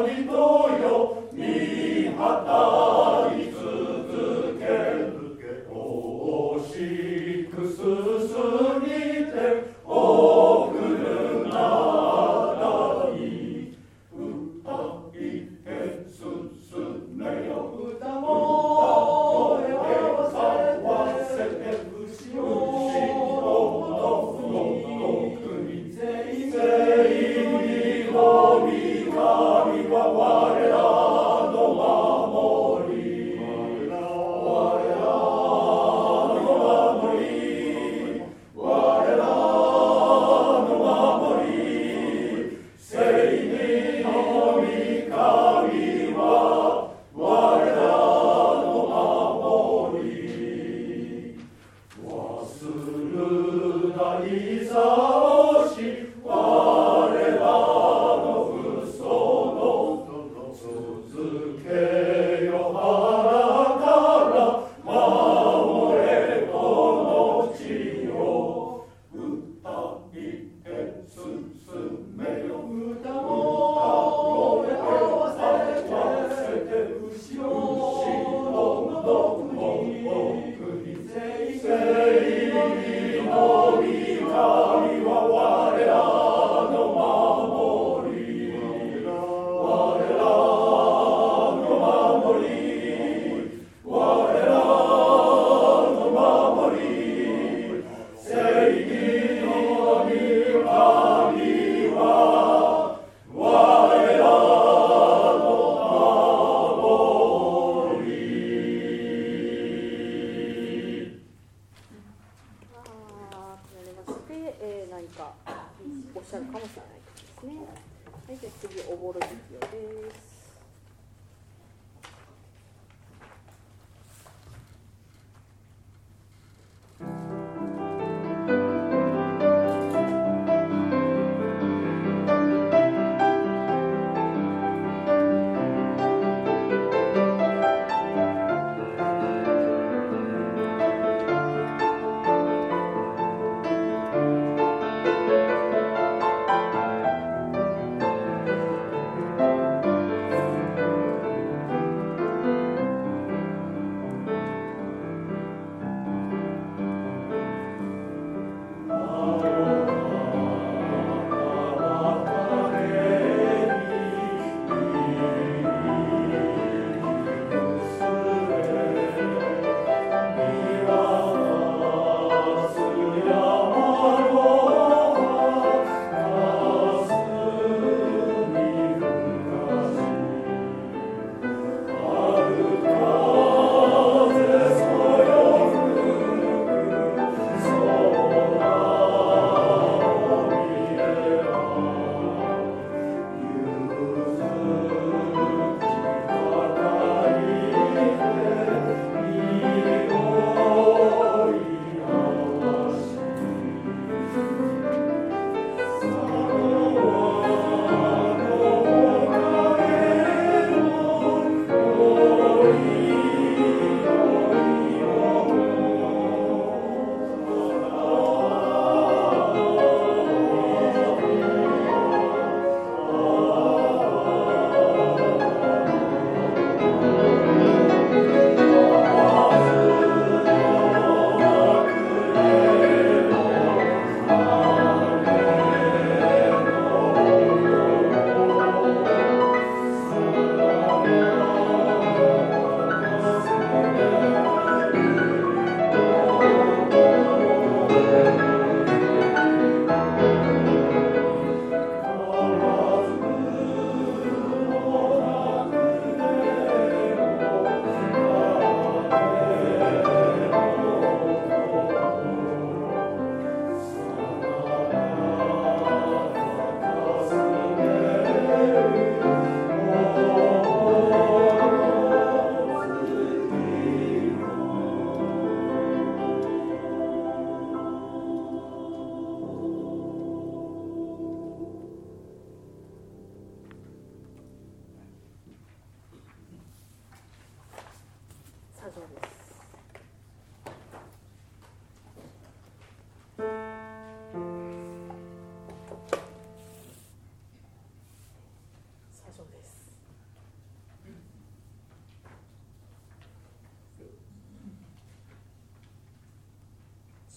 「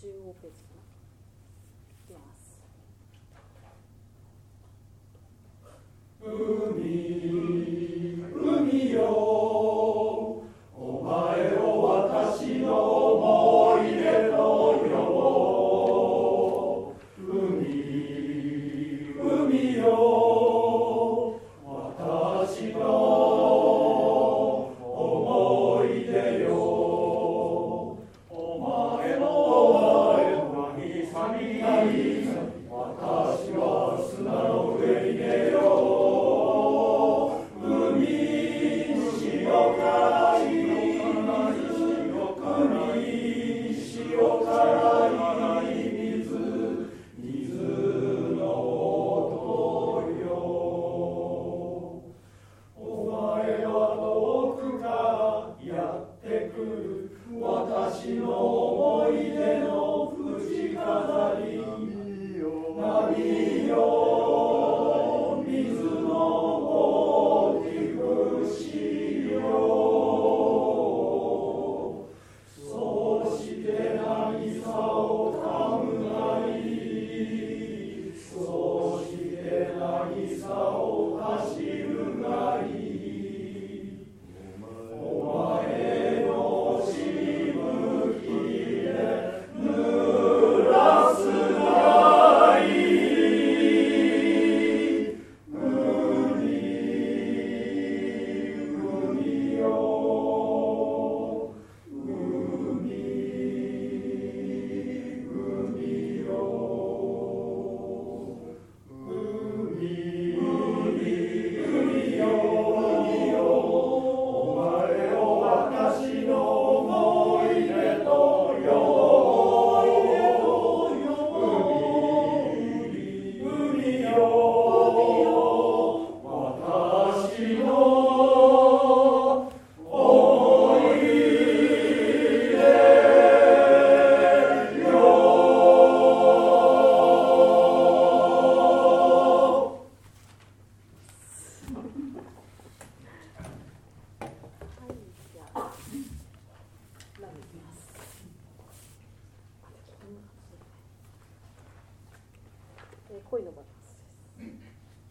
15ページかな。いきます。 海よ、お前を私の思い出と呼ぼう。海よ、私の思い出よ。お前の渚に私は砂の上に寝よう。海潮から潮から水の音よ。お前は遠くからやってくる私の思い出の藤飾り。波よ水の大きくしよう。そうして渚を噛むがいい。そうして渚を走るがいい。お前のしぶきで濡らすがいい。海よ、 恋のバランスです。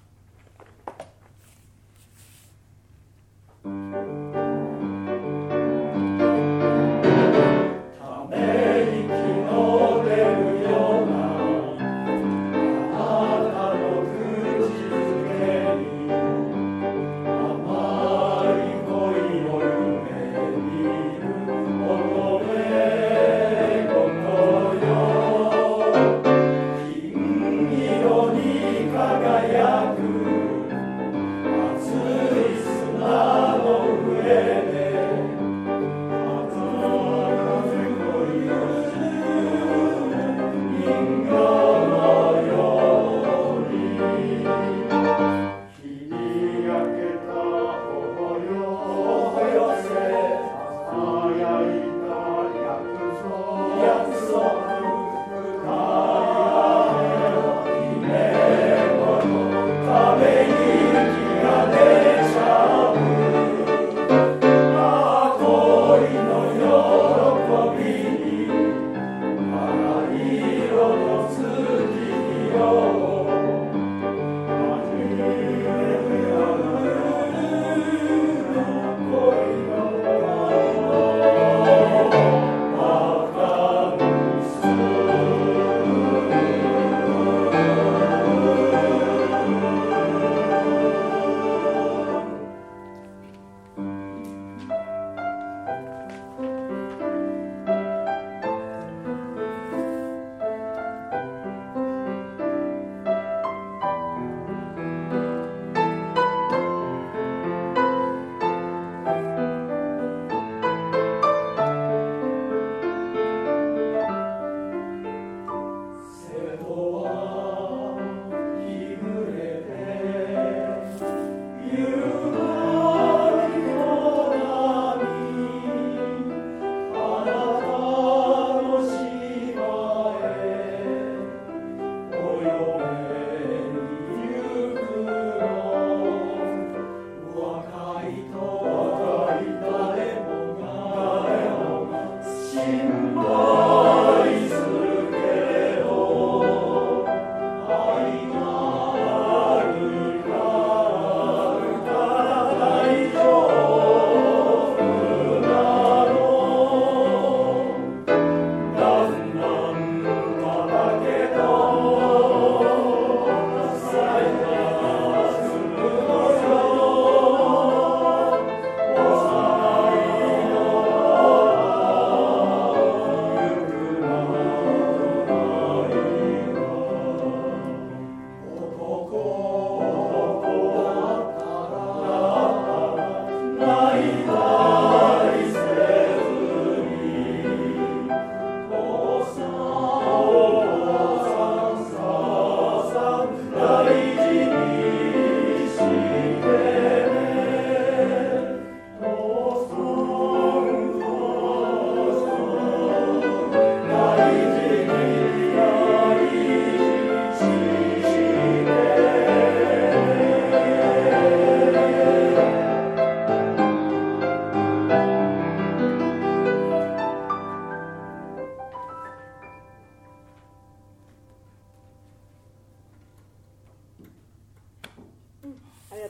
ため息の出るようなあなたの口づけに甘い恋の夢見る乙女心よ。金色に輝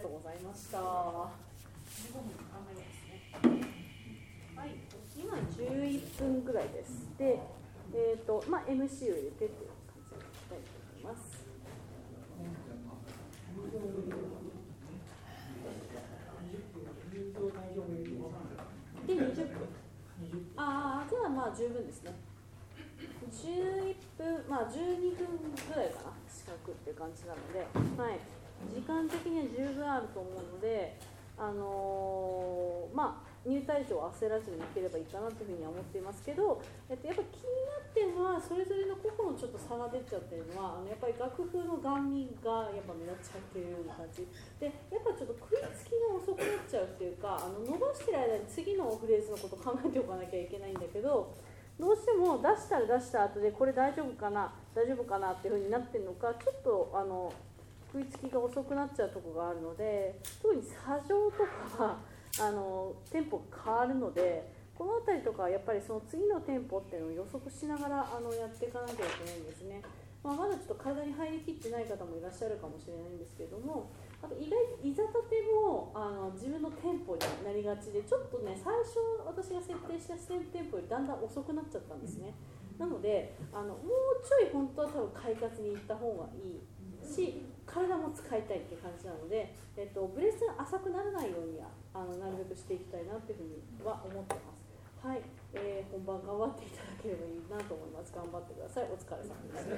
とうございました。15分考えますね。はい、今11分ぐらいです。で、MC を入れてっていう感じでいきたいと思います。で、20分。じゃあまあ十分ですね。11分、12分ぐらいかな、近くっていう感じなので、はい、時間的には十分あると思うので、入退場を焦らずにいければいいかなというふうには思っていますけど、やっぱり気になっているのは、それぞれの個々のちょっと差が出ちゃってるのは、やっぱり楽譜のガン見がやっぱ目立っちゃってるような感じで、やっぱちょっと食いつきが遅くなっちゃうっていうか、伸ばしてる間に次のフレーズのことを考えておかなきゃいけないんだけど、どうしても出したら出した後でこれ大丈夫かなっていう風になってるのか、ちょっと食いつきが遅くなっちゃうところがあるので、特に砂上とかはテンポが変わるので、この辺りとかはやっぱりその次のテンポっていうのを予測しながらやっていかなきゃいけないんですね。まだちょっと体に入りきってない方もいらっしゃるかもしれないんですけれども、あと意外といざたても自分のテンポになりがちで、ちょっとね、最初私が設定したテンポよりだんだん遅くなっちゃったんですね。なのでもうちょい本当は多分快活にいった方がいいし、体も使いたいっていう感じなので、ブレスが浅くならないようにはなるべくしていきたいなっていうふうには思ってます。はい、本番頑張っていただければいいなと思います。頑張ってください。お疲れ様です。